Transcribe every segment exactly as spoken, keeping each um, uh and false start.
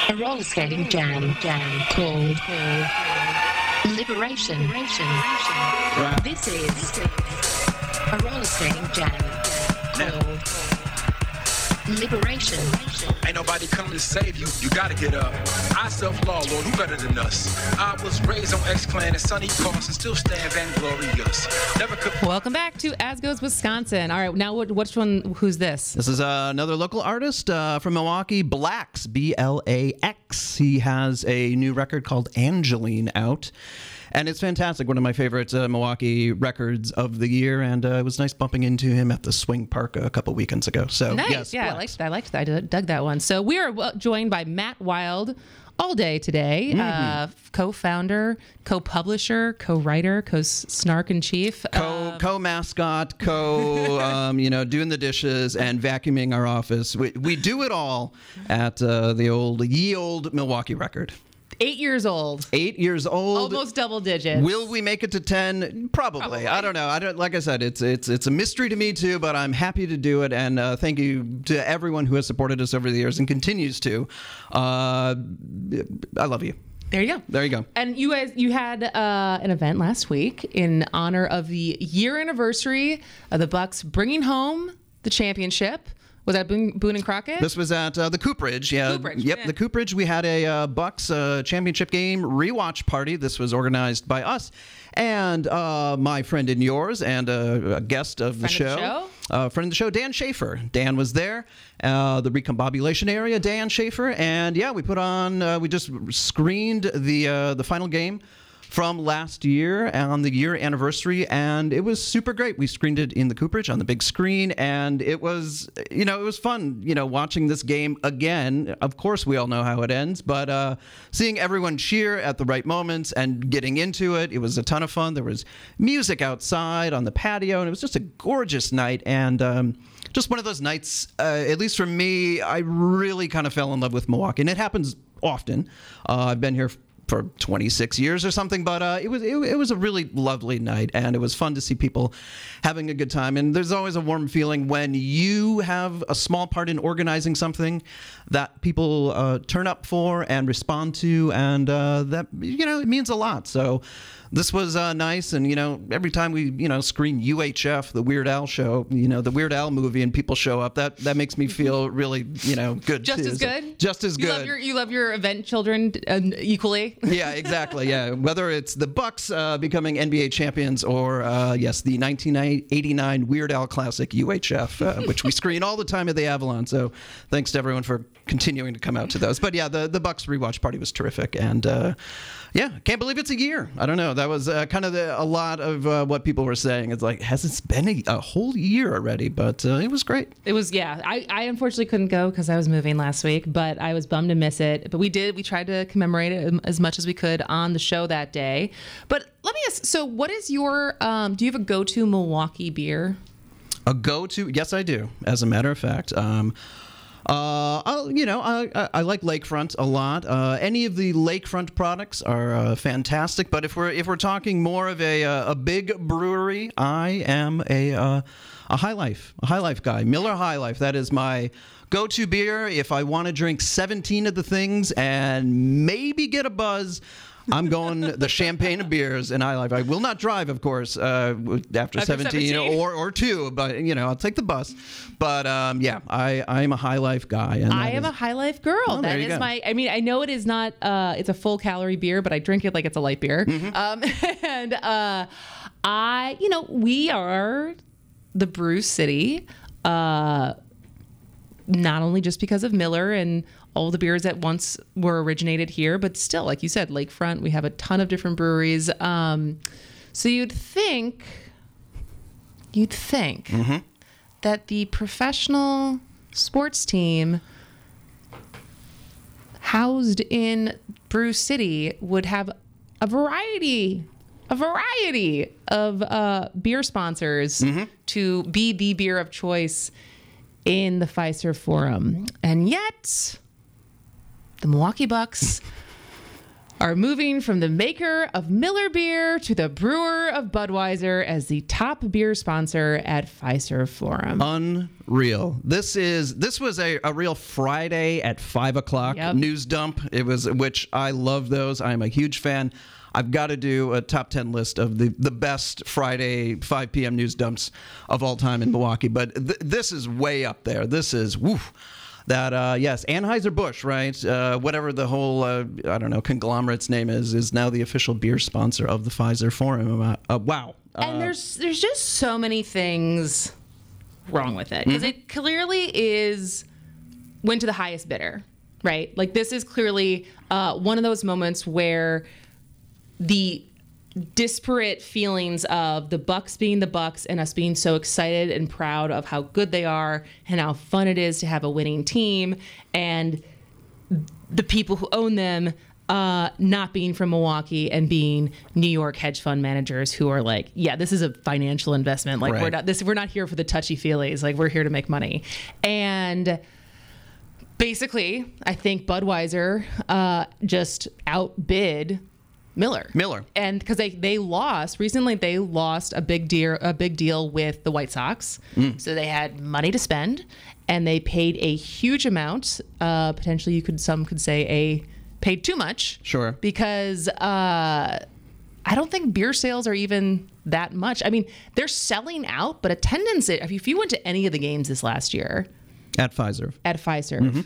A roller skating jam, jam called Liberation. Right. This is a roller skating jam called Liberation. Ain't nobody coming to save you, you gotta get up. I self-law, Lord, who better than us? I was raised on X-Clan and Sonny Carson, still stand vainglorious. Never could. Welcome back to As Goes Wisconsin. All right, now what, which one, who's this? This is uh, another local artist uh, from Milwaukee, Blax, B L A X. He has a new record called Angeline out. And it's fantastic. One of my favorite uh, Milwaukee records of the year. And uh, it was nice bumping into him at the Swing Park a couple weekends ago. So, nice. yes, yeah, Blax. I liked that. I liked that. I dug that one. So we are joined by Matt Wild all day today. Mm-hmm. Uh, co-founder, co-publisher, co-writer, co-snark in chief. Co, uh, co-mascot, co, um, you know, doing the dishes and vacuuming our office. We, we do it all at uh, the old, ye old Milwaukee record. Eight years old. Eight years old. Almost double digits. Will we make it to ten? Probably. Probably. I don't know. I don't. Like I said, it's it's it's a mystery to me too. But I'm happy to do it, and uh, thank you to everyone who has supported us over the years and continues to. Uh, I love you. There you go. There you go. And you guys, you had uh, an event last week in honor of the year anniversary of the Bucks bringing home the championship. Was that Boone, Boone and Crockett? This was at uh, the Cooperage. Yeah. Cooperage, yep, yeah. the Cooperage. We had a uh, Bucks uh, championship game rewatch party. This was organized by us and uh, my friend and yours and uh, a guest of the friend show. Of the show? Uh, friend of the show, Dan Schaefer. Dan was there. Uh, the recombobulation area, Dan Schaefer. And yeah, we put on, uh, we just screened the uh, the final game from last year on the year anniversary, and it was super great. We screened it in the Cooperage on the big screen, and it was, you know, it was fun, you know, watching this game again. Of course, we all know how it ends, but uh, seeing everyone cheer at the right moments and getting into it, it was a ton of fun. There was music outside on the patio, and it was just a gorgeous night, and um, just one of those nights, uh, at least for me, I really kind of fell in love with Milwaukee, and it happens often. Uh, I've been here for twenty-six years or something, but uh, it was it, it was a really lovely night, and it was fun to see people having a good time. And there's always a warm feeling when you have a small part in organizing something that people uh, turn up for and respond to, and uh, that, you know, it means a lot. So this was uh, nice, and, you know, every time we, you know, screen U H F, the Weird Al show, you know, the Weird Al movie, and people show up, that that makes me feel really, you know, good. Just too. as So, good? just as You good. love your, you love your event children uh, equally? Yeah, exactly. Yeah, whether it's the Bucks uh, becoming N B A champions or uh, yes, the nineteen eighty-nine Weird Al classic U H F, uh, which we screen all the time at the Avalon. So thanks to everyone for continuing to come out to those. But yeah, the the Bucks rewatch party was terrific, and uh, yeah, can't believe it's a year. I don't know. That was uh, kind of the, a lot of uh, what people were saying. It's like, has it been a, a whole year already? But uh, it was great. It was, yeah. I, I unfortunately couldn't go because I was moving last week, but I was bummed to miss it. But we did. We tried to commemorate it as much as we could on the show that day. But let me ask, so what is your, um, do you have a go-to Milwaukee beer? A go-to? Yes, I do, as a matter of fact. Um, Uh, I'll, you know, I, I, I like Lakefront a lot. Uh, any of the Lakefront products are uh, fantastic. But if we're if we're talking more of a a big brewery, I am a uh, a High Life, a High Life guy. Miller High Life. That is my go-to beer if I want to drink seventeen of the things and maybe get a buzz. I'm going the champagne of beers in High Life. I will not drive, of course, uh, after, after seventeen, seventeen or or two, but, you know, I'll take the bus. But, um, yeah, I, I'm a High Life guy. And I am is, a High Life girl. Oh, that there you is go. my, I mean, I know it is not, uh, it's a full calorie beer, but I drink it like it's a light beer. Mm-hmm. Um, and uh, I, you know, we are the Brew City, uh, not only just because of Miller and all the beers that once were originated here, but still, like you said, Lakefront, we have a ton of different breweries. Um, so you'd think, you'd think mm-hmm. that the professional sports team housed in Brew City would have a variety, a variety of uh, beer sponsors Mm-hmm. to be the beer of choice in the Fiserv Forum. And yet, the Milwaukee Bucks are moving from the maker of Miller Beer to the brewer of Budweiser as the top beer sponsor at Fiserv Forum. Unreal. This is this was a, a real Friday at five o'clock Yep. news dump. It was, which I love those. I'm a huge fan. I've got to do a top ten list of the, the best Friday five p.m. news dumps of all time in Milwaukee. But th- this is way up there. This is, woof. That, uh, yes, Anheuser-Busch, right? Uh, whatever the whole, uh, I don't know, conglomerate's name is, is now the official beer sponsor of the Fiserv Forum. Uh, uh, wow. And Uh, there's there's just so many things wrong with it because Mm-hmm. it clearly is went to the highest bidder, right? Like this is clearly uh, one of those moments where the disparate feelings of the Bucks being the Bucks and us being so excited and proud of how good they are and how fun it is to have a winning team, and the people who own them uh, not being from Milwaukee and being New York hedge fund managers who are like, yeah, this is a financial investment. Like we're Right. not this we're not here for the touchy feelies. Like we're here to make money. And basically, I think Budweiser uh, just outbid Miller. Miller. And because they, they lost recently, they lost a big deal a big deal with the White Sox, Mm. so they had money to spend, and they paid a huge amount. Uh, potentially, you could some could say a paid too much. Sure. Because uh, I don't think beer sales are even that much. I mean, they're selling out, but attendance. If you went to any of the games this last year At Fiserv. at Fiserv, Mm-hmm.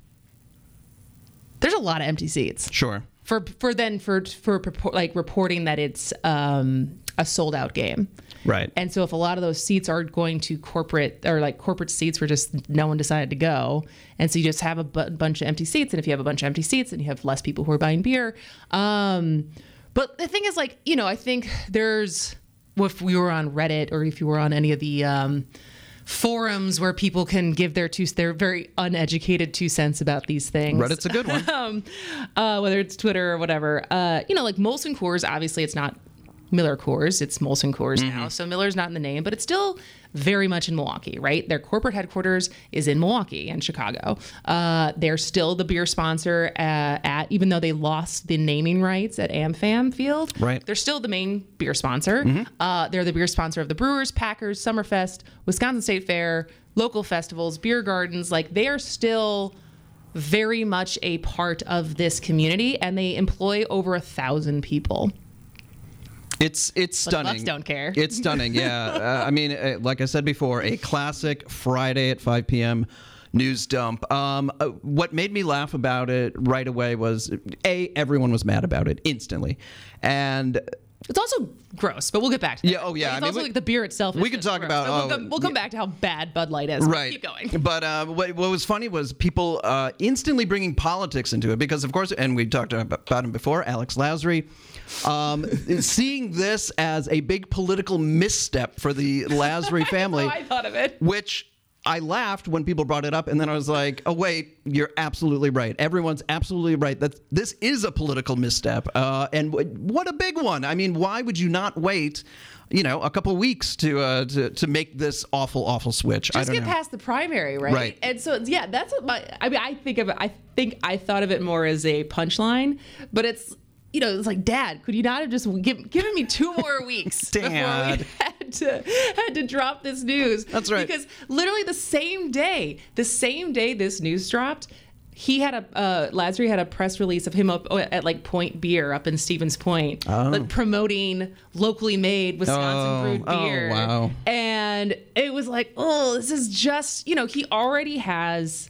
there's a lot of empty seats. Sure. For for then for for purport, like reporting that it's um, a sold out game, Right. and so if a lot of those seats are going to corporate or like corporate seats where just no one decided to go, and so you just have a bu- bunch of empty seats, and if you have a bunch of empty seats, then you have less people who are buying beer. Um, but the thing is, like you know, I think there's if we were on Reddit or if you were on any of the um, forums where people can give their two their very uneducated two cents about these things. Reddit's a good one. um, uh, whether it's Twitter or whatever. Uh, you know, like Molson Coors, obviously it's not Miller Coors, it's Molson Coors now. So Miller's not in the name, but it's still very much in Milwaukee, right? Their corporate headquarters is in Milwaukee and Chicago. Uh, they're still the beer sponsor uh, at, even though they lost the naming rights at AmFam Field, Right. they're still the main beer sponsor. Uh, they're the beer sponsor of the Brewers, Packers, Summerfest, Wisconsin State Fair, local festivals, beer gardens. Like they are still very much a part of this community, and they employ over a thousand people. It's it's stunning. Bucks don't care. It's stunning. Yeah. uh, I mean, uh, like I said before, a classic Friday at five p.m. news dump. Um, uh, what made me laugh about it right away was a everyone was mad about it instantly, and It's also gross, but we'll get back to that. Yeah, oh, yeah, Like, I it's mean, also we- like the beer itself. we is can just talk gross. about- So we'll, oh, come, we'll come yeah. back to how bad Bud Light is. right. Keep going. But uh, what, what was funny was people uh, instantly bringing politics into it because, of course, and we talked about, about him before, Alex Lasry, um, seeing this as a big political misstep for the Lasry family. I thought of it. Which I laughed when people brought it up, and then I was like, "Oh wait, you're absolutely right. Everyone's absolutely right. That this is a political misstep, uh, and w- what a big one. I mean, why would you not wait, you know, a couple weeks to uh, to to make this awful, awful switch? I Just don't get know. past the primary, right? Right. And so, yeah, that's what my. I mean, I think of it. I think I thought of it more as a punchline, but it's. You know, it's like, Dad, could you not have just give, given me two more weeks before Dad. we had to had to drop this news? That's right. Because literally the same day, the same day this news dropped, he had a uh, Lasry had a press release of him up at like Point Beer up in Stevens Point, like promoting locally made Wisconsin Oh, brewed oh, beer. wow. And it was like, oh, this is just, you know, he already has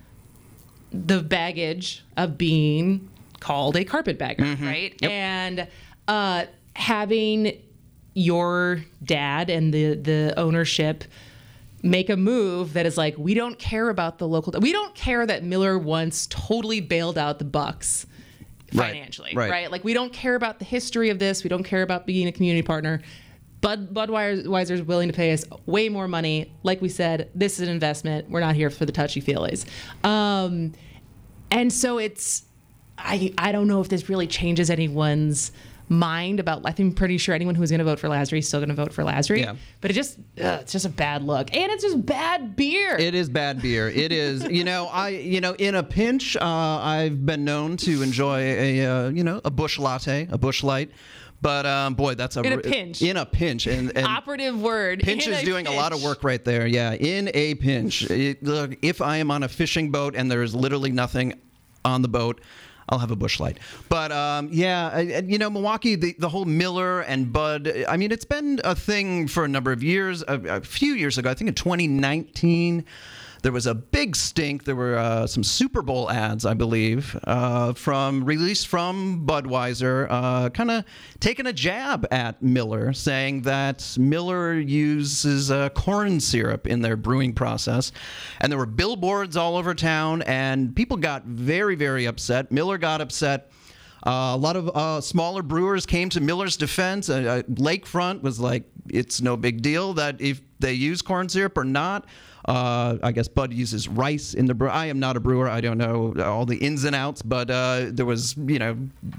the baggage of being called a carpetbagger, right? Yep. And uh, having your dad and the the ownership make a move that is like, we don't care about the local. We don't care that Miller once totally bailed out the Bucks Right, financially, right. right? Like we don't care about the history of this. We don't care about being a community partner. Bud Budweiser is willing to pay us way more money. Like we said, this is an investment. We're not here for the touchy feelies. Um, and so it's. I, I don't know if this really changes anyone's mind about. I think I'm pretty sure anyone who's going to vote for Lasry is still going to vote for Lasry. Yeah. But it just ugh, it's just a bad look, and it's just bad beer. It is bad beer. It is. You know, I. You know, in a pinch, uh, I've been known to enjoy a. Uh, you know, a Busch Latte, a Busch Light. But um, boy, that's a In a pinch. In a pinch, and, and Operative word. pinch in is a doing pinch. a lot of work right there. Yeah, in a pinch. It, look, if I am on a fishing boat and there is literally nothing on the boat, I'll have a Busch Light. But um, yeah, I- I- you know, Milwaukee, the, the whole Miller and Bud. I mean, it's been a thing for a number of years. A, a few years ago, I think in twenty nineteen. There was a big stink. There were uh, some Super Bowl ads, I believe, uh, from released from Budweiser, uh, kind of taking a jab at Miller, saying that Miller uses uh, corn syrup in their brewing process. And there were billboards all over town, and people got very, very upset. Miller got upset. Uh, a lot of uh, smaller brewers came to Miller's defense. Uh, uh, Lakefront was like, it's no big deal that if they use corn syrup or not. Uh, I guess Bud uses rice in the brew. I am not a brewer. I don't know all the ins and outs, but uh, there was, you know,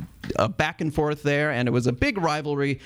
a back and forth there, and it was a big rivalry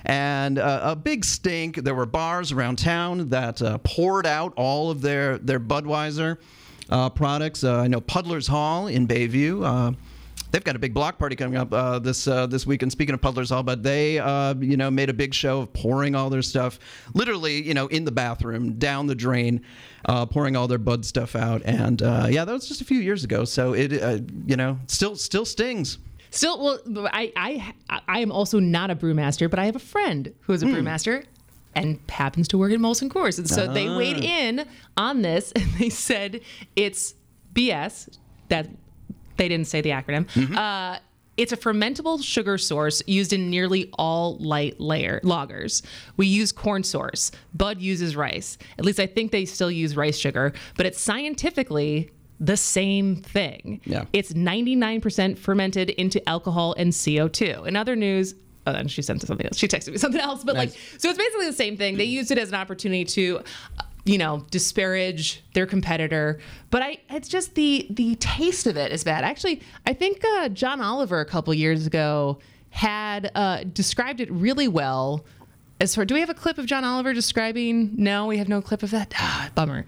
and uh, a big stink. There were bars around town that uh, poured out all of their, their Budweiser uh, products. Uh, I know Puddler's Hall in Bayview. Uh, They've got a big block party coming up uh, this uh, this weekend. Speaking of Puddler's Hall, but they uh, you know made a big show of pouring all their stuff, literally you know in the bathroom, down the drain, uh, pouring all their Bud stuff out. And uh, yeah, that was just a few years ago. So it uh, you know still still stings. Still, well, I, I, I am also not a brewmaster, but I have a friend who is a brewmaster and happens to work at Molson Coors. And so they weighed in on this, and they said it's B S. That they didn't say the acronym. Uh, it's a fermentable sugar source used in nearly all light layer lagers. We use corn source. Bud uses rice. At least I think they still use rice sugar, but it's scientifically the same thing. Yeah. It's ninety-nine percent fermented into alcohol and C O two. In other news, oh, then she sent something else. She texted me something else, but Nice. like, so it's basically the same thing. They used it as an opportunity to, uh, you know, disparage their competitor. But I, it's just the the taste of it is bad. Actually, I think uh, John Oliver a couple years ago had uh, described it really well. As for, do we have a clip of John Oliver describing? No, we have no clip of that. Ah, bummer.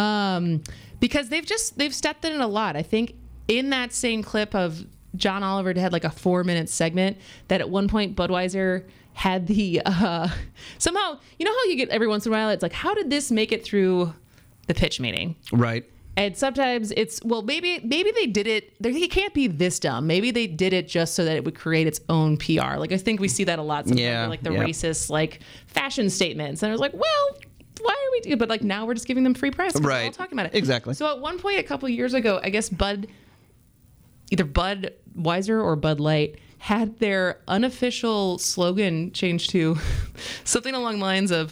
Um, because they've just they've stepped in it a lot. I think in that same clip of John Oliver had like a four minute segment that at one point Budweiser had the uh, somehow, you know how you get every once in a while, it's like, how did this make it through the pitch meeting? Right. And sometimes it's, well, maybe maybe they did it, it can't be this dumb. Maybe they did it just so that it would create its own P R. Like, I think we see that a lot. Sometimes Yeah, like the yeah. racist, like, fashion statements. And I was like, well, why are we doing, but like now we're just giving them free press. 'Cause we're all Right. talking about it. Exactly. So at one point a couple years ago, I guess Bud, either Budweiser or Bud Light, had their unofficial slogan changed to something along the lines of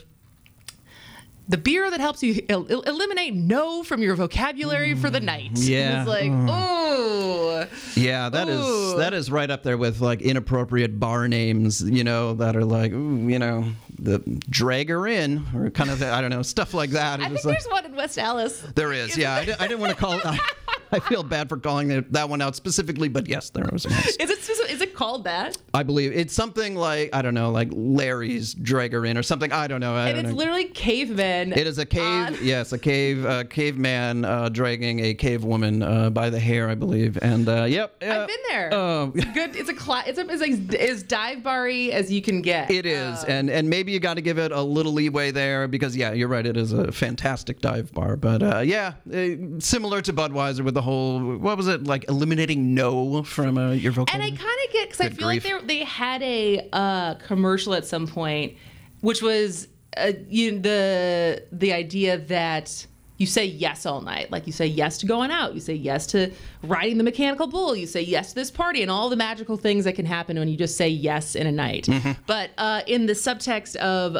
the beer that helps you el- el- eliminate no from your vocabulary for the night. Yeah. It's like, oh. Yeah, that is Ooh. that is right up there with like inappropriate bar names, you know, that are like, ooh, you know, the drag her in or kind of, I don't know, stuff like that. I It's think just like, there's one in West Allis. there is, yeah. I, di- I didn't want to call I, I feel bad for calling it, that one out specifically, but yes, there was one. Is it speci- is it called that? I believe it's something like, I don't know, like Larry's drag her in or something. I don't know. I And don't it's know. literally cavemen. It is a cave, on- yes, a cave, uh, caveman uh, dragging a cave woman uh, by the hair, I believe. And uh, yep, uh, I've been there. um, It's good. It's a cla- It's a, it's like as dive bar-y as you can get. It is, Um, and and maybe you got to give it a little leeway there because yeah, you're right. It is a fantastic dive bar, but uh, yeah, uh, similar to Budweiser with the whole what was it like eliminating no from uh, your And vocabulary. I kind of get, because I Good feel like grief. they they had a uh, commercial at some point, which was uh, you the the idea that you say yes all night. Like you say yes to going out. You say yes to riding the mechanical bull. You say yes to this party and all the magical things that can happen when you just say yes in a night. Mm-hmm. But uh, in the subtext of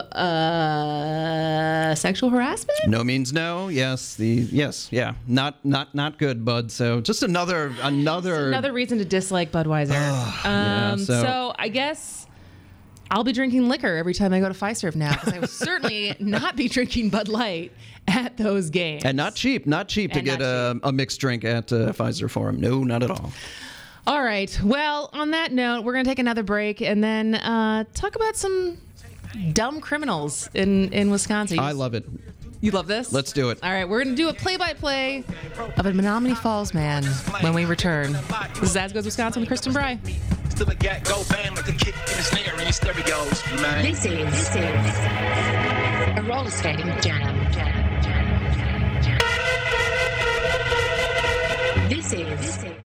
uh, sexual harassment, No means no. Yes, the yes, yeah, not not not good, Bud. So just another another. another reason to dislike Budweiser. yeah, um, so- so. I guess I'll be drinking liquor every time I go to Fiserv now, because I will certainly not be drinking Bud Light at those games. and not cheap, not cheap to And get not a, a mixed drink at uh, Pfizer Forum. No, not at all. All right. Well, on that note, we're going to take another break and then uh, talk about some dumb criminals in, in Wisconsin. I love it. You love this? Let's do it. All right. We're going to do a play-by-play of a Menominee Falls man when we return. This is As Goes Wisconsin with Kristen Bry. Still a gat go bang like a kick in the snare in your stereos, man. This is, this is a roller skating jam. jam, jam, jam, jam. This is. This is